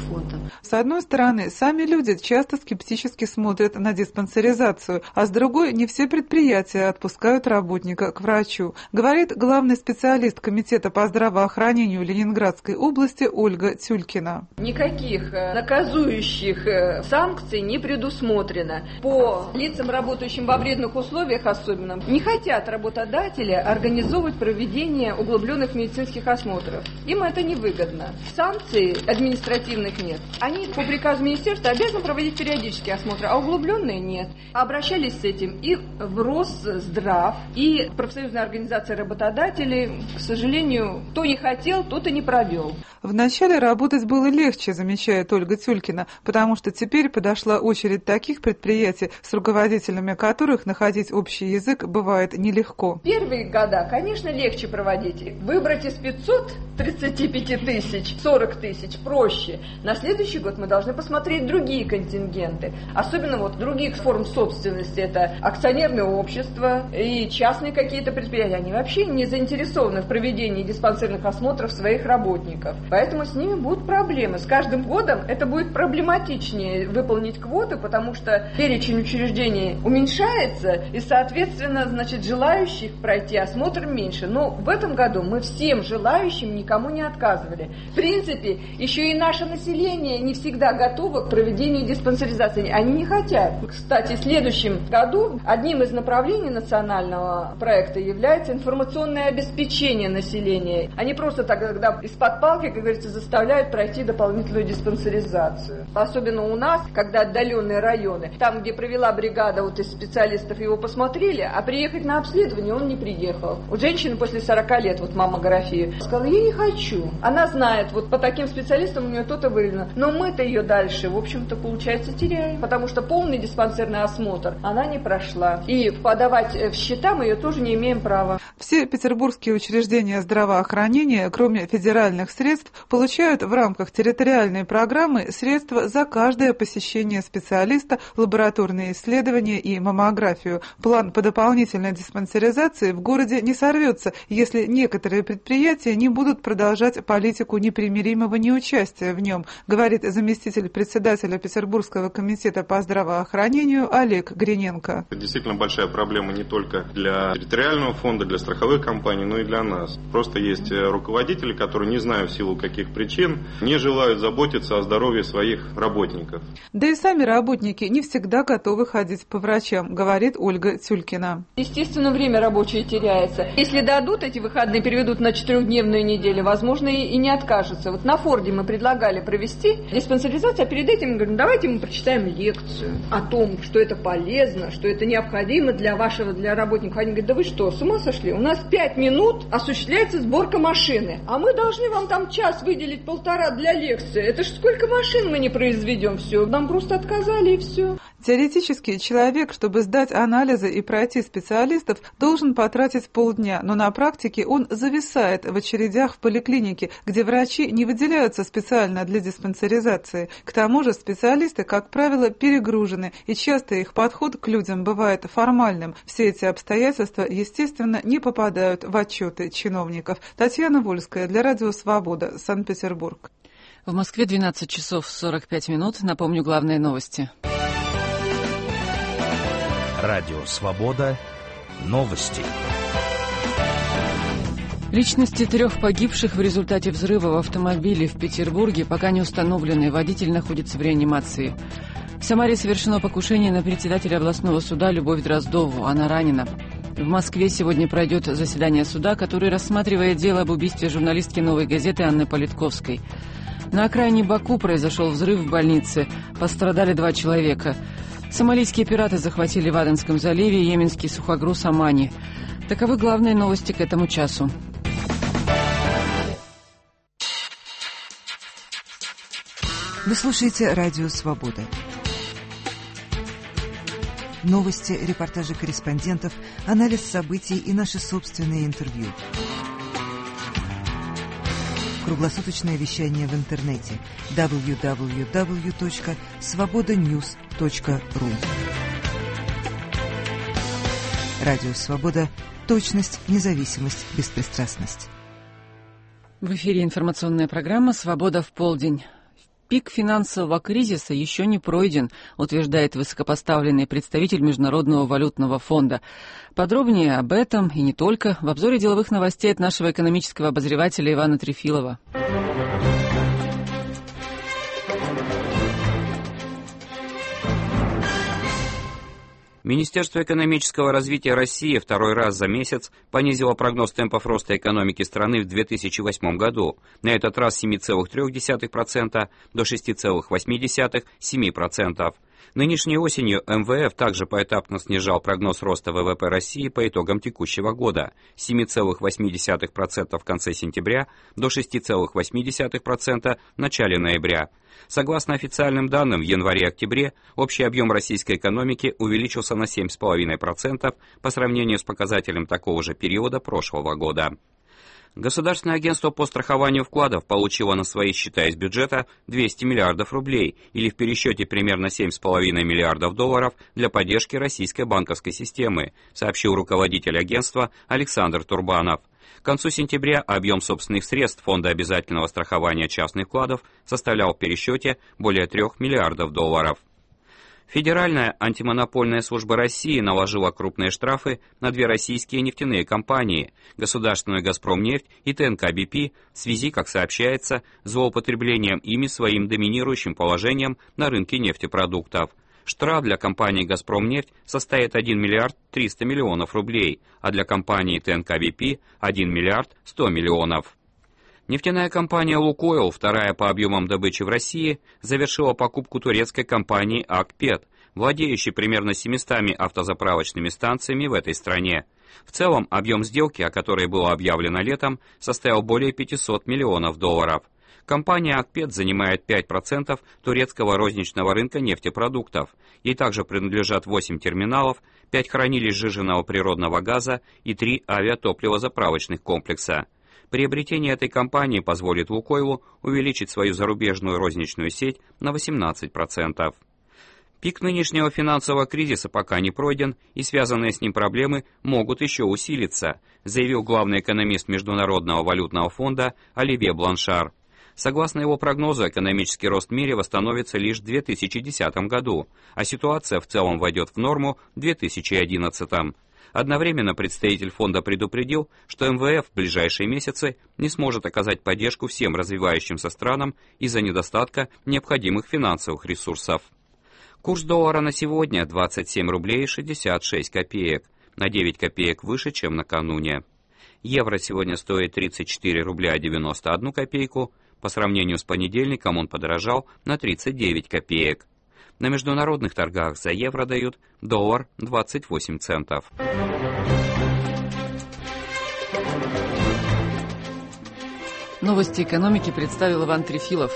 С одной стороны, сами люди часто скептически смотрят на диспансеризацию, а с другой, не все предприятия отпускают работника к врачу, говорит главный специалист Комитета по здравоохранению Ленинградской области Ольга Тюлькина. Никаких наказующих санкций не предусмотрено. По лицам, работающим во вредных условиях особенно, не хотят работодатели организовывать проведение углубленных медицинских осмотров. Им это невыгодно. Санкций административных нет. Они по приказу министерства обязаны проводить периодические осмотры, а углубленные нет. Обращались с этим и в Росздрав, и профсоюзная организация работодателей. К сожалению, кто не хотел, тот и не провел. Вначале работать было легче, замечает Ольга Тюлькина, потому что теперь подошла очередь таких предприятий, с руководителями которых находить общий язык бывает нелегко. Первые года, конечно, легче проводить. Выбрать из пятисот тридцати пяти тысяч сорок тысяч проще. На следующий год мы должны посмотреть другие контингенты. Особенно вот других форм собственности. Это акционерное общество и частные какие-то предприятия. Они вообще не заинтересованы в проведении диспансерных осмотров своих работников. Поэтому с ними будут проблемы. С каждым годом это будет проблематичнее выполнить квоты, потому что перечень учреждений уменьшается, и, соответственно, значит, желающих пройти осмотр меньше. Но в этом году мы всем желающим никому не отказывали. В принципе, еще и наше население не всегда готово к проведению диспансеризации. Они не хотят. Кстати, в следующем году одним из направлений национального проекта является информационное обеспечение населения. Они просто так, когда из-под палки, как говорится, заставляют пройти дополнительную диспансеризацию. Особенно у нас, когда отдаленные районы, там, где провела бригада вот из специалистов, его посмотрели, а приехать на обследование он не приехал. У женщины после сорока лет, вот маммографию, сказала, я не хочу. Она знает, вот по таким специалистам у нее то-то выявлено. Но мы-то ее дальше, в общем-то, получается, теряем. Потому что полный диспансерный осмотр она не прошла. И подавать в счета мы ее тоже не имеем права. Все петербургские учреждения здравоохранения, кроме федеральных средств, получают в рамках территориальной программы средства за каждое посещение специалиста, лабораторные исследования и маммографию. План по дополнительной диспансеризации в городе не сорвется, если некоторые предприятия не будут продолжать политику непримиримого неучастия в нем, говорит заместитель председателя Петербургского комитета по здравоохранению Олег Гриненко. Это действительно большая проблема не только для территориального фонда, для страховых компаний, но и для нас. Просто есть руководители, которые, не знаю в силу каких причин, не желают заботиться о здоровье своих работников. Да и сами работники не всегда готовы ходить по врачам, говорит Ольга Тюлькина. Естественно, время рабочее теряется. Если дадут эти выходные, переведут на четырехдневную неделю, возможно, и не откажутся. Вот на Форде мы предлагали провести диспансеризацию, а перед этим говорим, давайте мы прочитаем лекцию о том, что это полезно, что это необходимо для вашего, для работников. Они говорят, да вы что, с ума сошли? У нас пять минут осуществляется сборка машины, а мы должны вам там час выделить, полтора для лекции. Это ж сколько машин мы не произведем, все. Нам просто отказали и все. Теоретически человек, чтобы сдать анализы и пройти специалистов, должен потратить полдня, но на практике он зависает в очередях в поликлинике, где врачи не выделяются специально для диспансеризации. К тому же специалисты, как правило, перегружены, и часто их подход к людям бывает формальным. Все эти обстоятельства, естественно, не попадают в отчеты чиновников. Татьяна Вольская для Радио Свобода, Санкт-Петербург. В Москве двенадцать часов сорок пять минут. Напомню главные новости. Радио «Свобода». Новости. Личности трех погибших в результате взрыва в автомобиле в Петербурге пока не установлены. Водитель находится в реанимации. В Самаре совершено покушение на председателя областного суда Любовь Дроздову. Она ранена. В Москве сегодня пройдет заседание суда, который рассматривает дело об убийстве журналистки «Новой газеты» Анны Политковской. На окраине Баку произошел взрыв в больнице. Пострадали два человека. Сомалийские пираты захватили в Аденском заливе йеменский сухогруз «Амани». Таковы главные новости к этому часу. Вы слушаете Радио Свобода. Новости, репортажи корреспондентов, анализ событий и наши собственные интервью. Круглосуточное вещание в интернете дабл ю дабл ю дабл ю точка свобода ньюс точка ру. Радио Свобода. Точность, независимость, беспристрастность. В эфире информационная программа «Свобода в полдень». Пик финансового кризиса еще не пройден, утверждает высокопоставленный представитель Международного валютного фонда. Подробнее об этом и не только в обзоре деловых новостей от нашего экономического обозревателя Ивана Трефилова. Министерство экономического развития России второй раз за месяц понизило прогноз темпов роста экономики страны в две тысячи восьмом году. На этот раз с семи целых трёх десятых процента до шести целых восьми десятых — семь процентов. Нынешней осенью эм вэ эф также поэтапно снижал прогноз роста вэ вэ пэ России по итогам текущего года с семи целых восьми десятых процента в конце сентября до шести целых восьми десятых процента в начале ноября. Согласно официальным данным, в январе-октябре общий объем российской экономики увеличился на семь целых пять десятых процента по сравнению с показателем такого же периода прошлого года. Государственное агентство по страхованию вкладов получило на свои счета из бюджета двести миллиардов рублей, или в пересчете примерно семь целых пять десятых миллиардов долларов для поддержки российской банковской системы, сообщил руководитель агентства Александр Турбанов. К концу сентября объем собственных средств Фонда обязательного страхования частных вкладов составлял в пересчете более трех миллиардов долларов. Федеральная антимонопольная служба России наложила крупные штрафы на две российские нефтяные компании – государственную «Газпромнефть» и тэ эн ка би пи в связи, как сообщается, с злоупотреблением ими своим доминирующим положением на рынке нефтепродуктов. Штраф для компании «Газпромнефть» составит один миллиард триста миллионов рублей, а для компании тэ эн ка би пи – один миллиард сто миллионов. Нефтяная компания «Лукойл», вторая по объемам добычи в России, завершила покупку турецкой компании «Акпет», владеющей примерно семьюстами автозаправочными станциями в этой стране. В целом, объем сделки, о которой было объявлено летом, составил более пятисот миллионов долларов. Компания «Акпет» занимает пять процентов турецкого розничного рынка нефтепродуктов. Ей также принадлежат восемь терминалов, пять хранилищ сжиженного природного газа и три авиатопливозаправочных комплекса. Приобретение этой компании позволит «Лукойлу» увеличить свою зарубежную розничную сеть на восемнадцать процентов. Пик нынешнего финансового кризиса пока не пройден, и связанные с ним проблемы могут еще усилиться, заявил главный экономист Международного валютного фонда Оливье Бланшар. Согласно его прогнозу, экономический рост в мире восстановится лишь в две тысячи десятом году, а ситуация в целом войдет в норму в две тысячи одиннадцатом. Одновременно представитель фонда предупредил, что эм вэ эф в ближайшие месяцы не сможет оказать поддержку всем развивающимся странам из-за недостатка необходимых финансовых ресурсов. Курс доллара на сегодня двадцать семь рублей шестьдесят шесть копеек, на девять копеек выше, чем накануне. Евро сегодня стоит тридцать четыре рубля девяносто одну копейку, по сравнению с понедельником он подорожал на тридцать девять копеек. На международных торгах за евро дают доллар двадцать восемь центов. Новости экономики представил Иван Трефилов.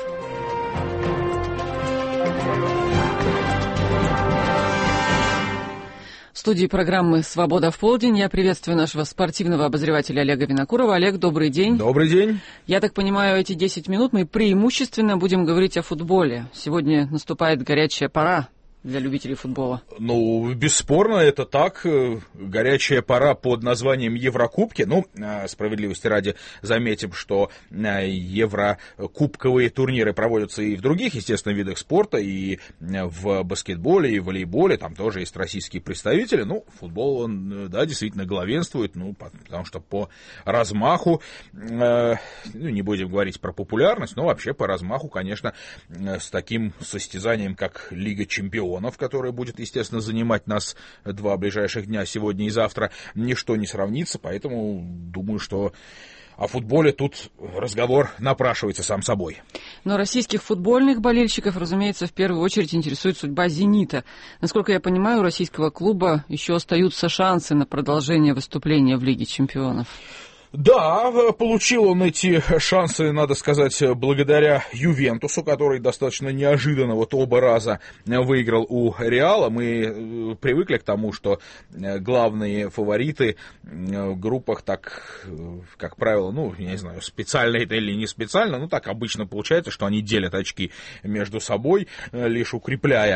В студии программы «Свобода в полдень» я приветствую нашего спортивного обозревателя Олега Винокурова. Олег, добрый день. Добрый день. Я так понимаю, эти десять минут мы преимущественно будем говорить о футболе. Сегодня наступает горячая пора для любителей футбола. Ну, бесспорно, это так. Горячая пора под названием Еврокубки. Ну, справедливости ради заметим, что еврокубковые турниры проводятся и в других, естественно, видах спорта, и в баскетболе, и в волейболе. Там тоже есть российские представители. Ну, футбол, он, да, действительно главенствует, ну, потому что по размаху, ну, не будем говорить про популярность, но вообще по размаху, конечно, с таким состязанием, как Лига Чемпионов, которая будет, естественно, занимать нас два ближайших дня, сегодня и завтра, ничто не сравнится, поэтому думаю, что о футболе тут разговор напрашивается сам собой. Но российских футбольных болельщиков, разумеется, в первую очередь интересует судьба «Зенита». Насколько я понимаю, у российского клуба еще остаются шансы на продолжение выступления в Лиге Чемпионов. Да, получил он эти шансы, надо сказать, благодаря Ювентусу, который достаточно неожиданно вот оба раза выиграл у Реала. Мы привыкли к тому, что главные фавориты в группах так, как правило, ну, я не знаю, специально это или не специально, но так обычно получается, что они делят очки между собой, лишь укрепляя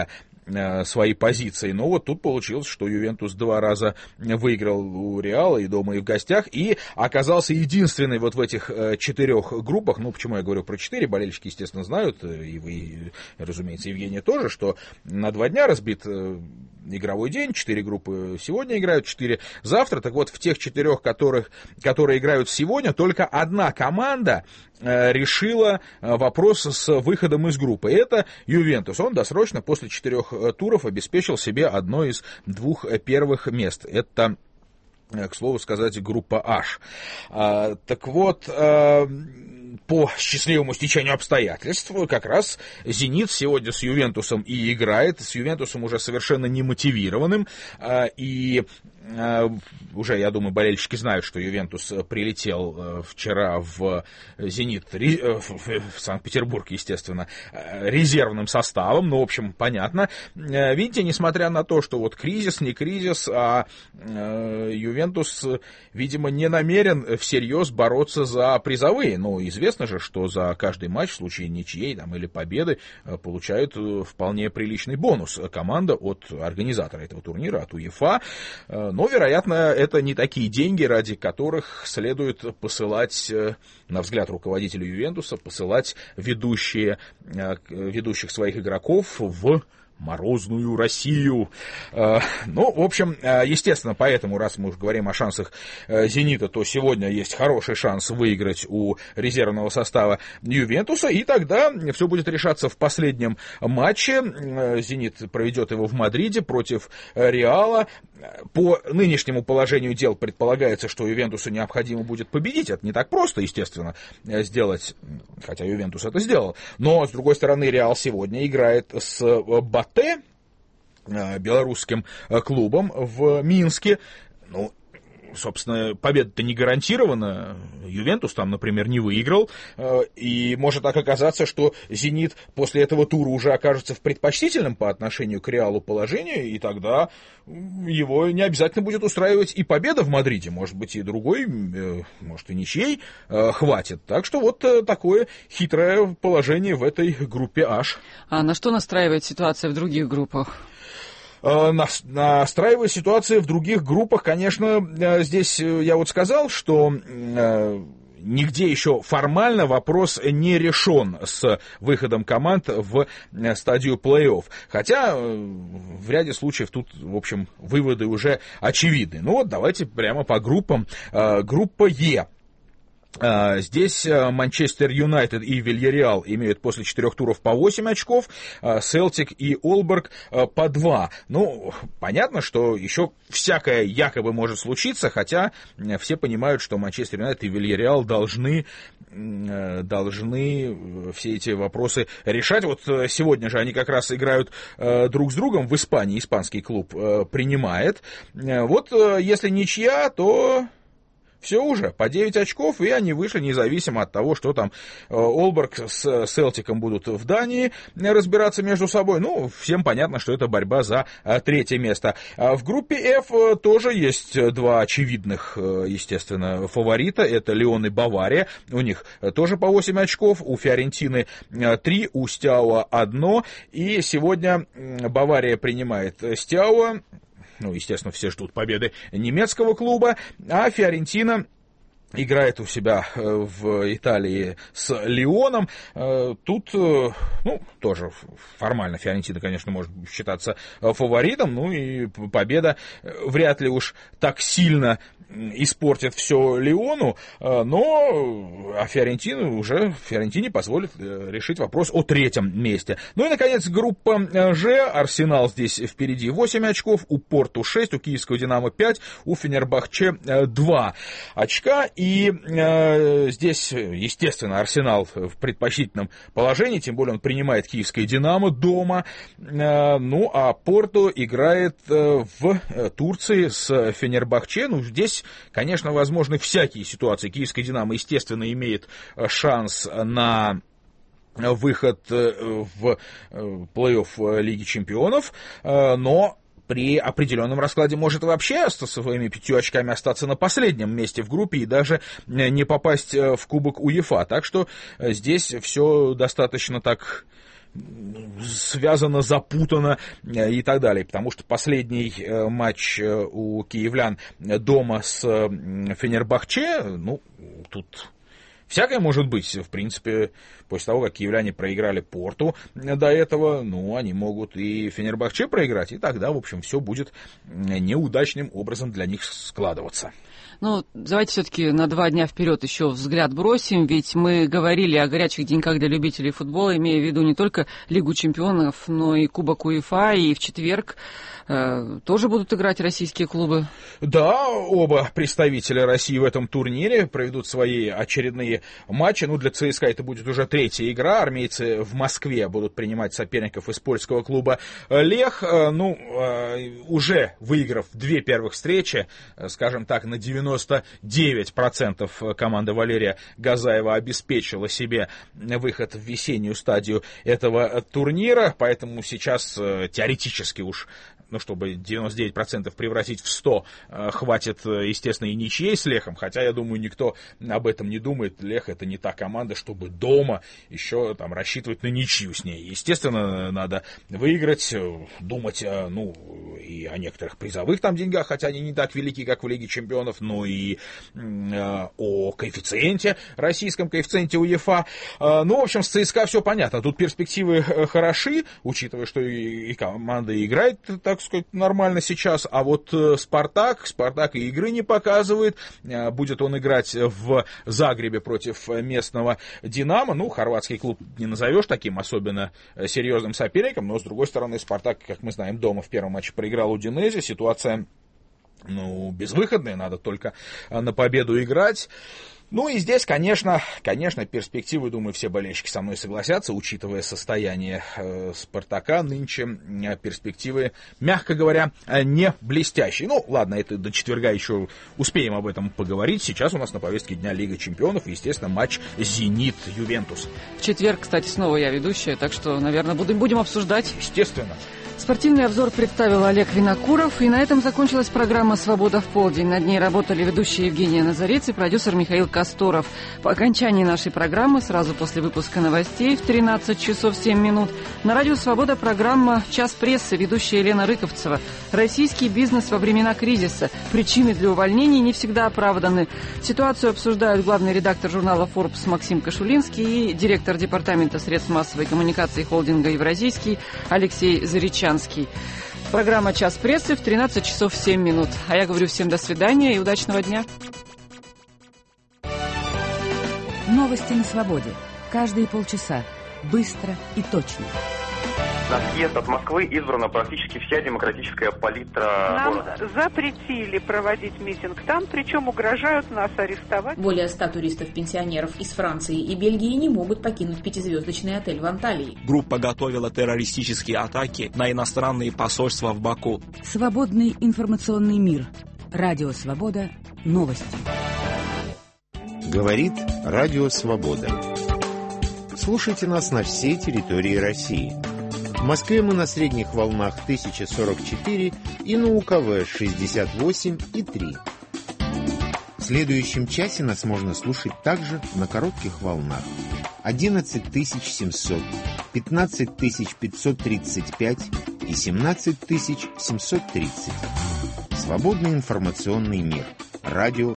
свои позиции. Но вот тут получилось, что Ювентус два раза выиграл у Реала и дома, и в гостях, и оказался единственный вот в этих четырех группах. Ну, почему я говорю про четыре, болельщики, естественно, знают, и вы, и, разумеется, Евгения тоже, что на два дня разбит игровой день, четыре группы сегодня играют, четыре завтра. Так вот, в тех четырех, которых, которые играют сегодня, только одна команда решила вопрос с выходом из группы. Это Ювентус. Он досрочно после четырех туров обеспечил себе одно из двух первых мест. Это, к слову сказать, группа H. Так вот, по счастливому стечению обстоятельств, как раз «Зенит» сегодня с Ювентусом и играет, с Ювентусом уже совершенно немотивированным, и уже, я думаю, болельщики знают, что Ювентус прилетел вчера в «Зенит», в Санкт-Петербург, естественно, резервным составом, ну, в общем, понятно. Видите, несмотря на то, что вот кризис, не кризис, а Ювентус, видимо, не намерен всерьез бороться за призовые. Ну, известно же, что за каждый матч в случае ничьей там, или победы получают вполне приличный бонус команда от организатора этого турнира, от УЕФА. Но, вероятно, это не такие деньги, ради которых следует посылать, на взгляд руководителя Ювентуса, посылать ведущие, ведущих своих игроков в морозную Россию. Ну, в общем, естественно, поэтому, раз мы уже говорим о шансах «Зенита», то сегодня есть хороший шанс выиграть у резервного состава Ювентуса, и тогда все будет решаться в последнем матче. «Зенит» проведет его в Мадриде против Реала. По нынешнему положению дел предполагается, что Ювентусу необходимо будет победить. Это не так просто, естественно, сделать, хотя Ювентус это сделал. Но, с другой стороны, Реал сегодня играет с Батэ, белорусским клубом в Минске. Ну, собственно, победа-то не гарантирована. Ювентус там, например, не выиграл. И может так оказаться, что «Зенит» после этого тура уже окажется в предпочтительном по отношению к Реалу положении, и тогда его не обязательно будет устраивать и победа в Мадриде. Может быть, и другой, может, и ничьей хватит. Так что вот такое хитрое положение в этой группе H. А на что настраивает ситуация в других группах? Настраивая ситуацию в других группах, конечно, здесь я вот сказал, что нигде еще формально вопрос не решен с выходом команд в стадию плей-офф. Хотя в ряде случаев тут, в общем, выводы уже очевидны. Ну вот давайте прямо по группам. Группа Е. Здесь Манчестер Юнайтед и Вильяреал имеют после четырех туров по восемь очков, Селтик и Олберг по два. Ну, понятно, что еще всякое якобы может случиться, хотя все понимают, что Манчестер Юнайтед и Вильяреал должны, должны все эти вопросы решать. Вот сегодня же они как раз играют друг с другом в Испании, испанский клуб принимает. Вот если ничья, то... Все уже, по девять очков, и они вышли независимо от того, что там Олберг с Селтиком будут в Дании разбираться между собой. Ну, всем понятно, что это борьба за третье место. В группе F тоже есть два очевидных, естественно, фаворита. Это Лион и Бавария. У них тоже по восемь очков. У Фиорентины три, у Стяуа одно. И сегодня Бавария принимает Стяуа. Ну, естественно, все ждут победы немецкого клуба, а Фиорентина играет у себя в Италии с Лионом. Тут, ну, тоже формально Фиорентина, конечно, может считаться фаворитом, ну и победа вряд ли уж так сильно испортит все Лиону, но а Фиорентина уже, Фиорентине позволит решить вопрос о третьем месте. Ну и, наконец, группа Ж. Арсенал здесь впереди восемь очков, у Порту шесть, у Киевского Динамо пять, у Фенербахче два очка. И э, здесь, естественно, Арсенал в предпочтительном положении, тем более он принимает Киевское Динамо дома. Э, ну, а Порту играет э, в Турции с Фенербахче. Ну, здесь, конечно, возможны всякие ситуации. Киевское Динамо, естественно, имеет шанс на выход в плей-офф Лиги Чемпионов, но при определенном раскладе может вообще со своими пятью очками остаться на последнем месте в группе и даже не попасть в Кубок УЕФА. Так что здесь все достаточно так связано, запутано и так далее. Потому что последний матч у киевлян дома с Фенербахче, ну, тут всякое может быть. В принципе, после того, как киевляне проиграли Порту до этого, ну, они могут и Фенербахче проиграть, и тогда, в общем, все будет неудачным образом для них складываться. Ну, давайте все-таки на два дня вперед еще взгляд бросим, ведь мы говорили о горячих деньках для любителей футбола, имея в виду не только Лигу чемпионов, но и Кубок УЕФА, и в четверг э, тоже будут играть российские клубы. Да, оба представителя России в этом турнире проведут свои очередные матчи. Ну, для ЦСКА это будет уже третья игра. Армейцы в Москве будут принимать соперников из польского клуба Лех. Ну, уже выиграв две первых встречи, скажем так, на девяносто девять процентов команда Валерия Газаева обеспечила себе выход в весеннюю стадию этого турнира, поэтому сейчас теоретически уж, ну, чтобы девяносто девять процентов превратить в сто, хватит, естественно, и ничьей с Лехом, хотя, я думаю, никто об этом не думает. Лех — это не та команда, чтобы дома еще там рассчитывать на ничью с ней. Естественно, надо выиграть, думать, ну, и о некоторых призовых там деньгах, хотя они не так велики, как в Лиге чемпионов, но и э, о коэффициенте, российском коэффициенте УЕФА. Э, ну, в общем, с ЦСКА все понятно. Тут перспективы хороши, учитывая, что и, и команда играет, так сказать, нормально сейчас, а вот Спартак, Спартак и игры не показывает. Будет он играть в Загребе против местного Динамо. Ну, хорватский клуб не назовешь таким особенно серьезным соперником, но, с другой стороны, Спартак, как мы знаем, дома в первом матче проиграл Удинезе. Ситуация, ну, безвыходная, надо только на победу играть. Ну и здесь, конечно, конечно, перспективы, думаю, все болельщики со мной согласятся, учитывая состояние э, Спартака нынче, э, перспективы, мягко говоря, э, не блестящие. Ну, ладно, это до четверга еще успеем об этом поговорить. Сейчас у нас на повестке дня Лига чемпионов и, естественно, матч «Зенит-Ювентус». В четверг, кстати, снова я ведущая, так что, наверное, будем, будем обсуждать. Естественно. Спортивный обзор представил Олег Винокуров, и на этом закончилась программа «Свобода в полдень». Над ней работали ведущие Евгения Назарец и продюсер Михаил Косторов. По окончании нашей программы, сразу после выпуска новостей в тринадцать часов семь минут, на радио «Свобода» программа «Час прессы», ведущая Елена Рыковцева. Российский бизнес во времена кризиса. Причины для увольнений не всегда оправданы. Ситуацию обсуждают главный редактор журнала «Форбс» Максим Кашулинский и директор департамента средств массовой коммуникации холдинга «Евразийский» Алексей Заречан. Программа «Час прессы» в тринадцать часов семь минут. А я говорю всем до свидания и удачного дня. Новости на свободе. Каждые полчаса. Быстро и точно. На съезд от Москвы избрана практически вся демократическая палитра Нам города. запретили проводить митинг там, причем угрожают нас арестовать. Более ста туристов-пенсионеров из Франции и Бельгии не могут покинуть пятизвездочный отель в Анталии. Группа готовила террористические атаки на иностранные посольства в Баку. Свободный информационный мир. Радио «Свобода». Новости. Говорит Радио «Свобода». Слушайте нас на всей территории России. В Москве мы на средних волнах тысяча сорок четыре и на УКВ шестьдесят восемь и три. В следующем часе нас можно слушать также на коротких волнах одиннадцать тысяч семьсот, пятнадцать тысяч пятьсот тридцать пять и семнадцать тысяч семьсот тридцать. Свободный информационный мир. Радио